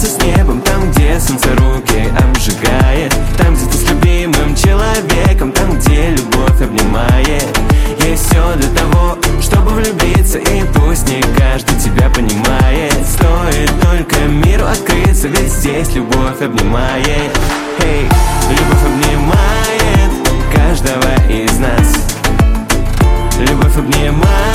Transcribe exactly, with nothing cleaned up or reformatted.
сравняться с небом. Там, где солнце руки обжигает, там, где ты с любимым человеком, там, где любовь обнимает. Есть все для того, чтобы влюбиться, и пусть не каждый тебя понимает. Стоит только миру открыться, ведь здесь любовь обнимает. Эй, любовь обнимает каждого из нас. Любовь обнимает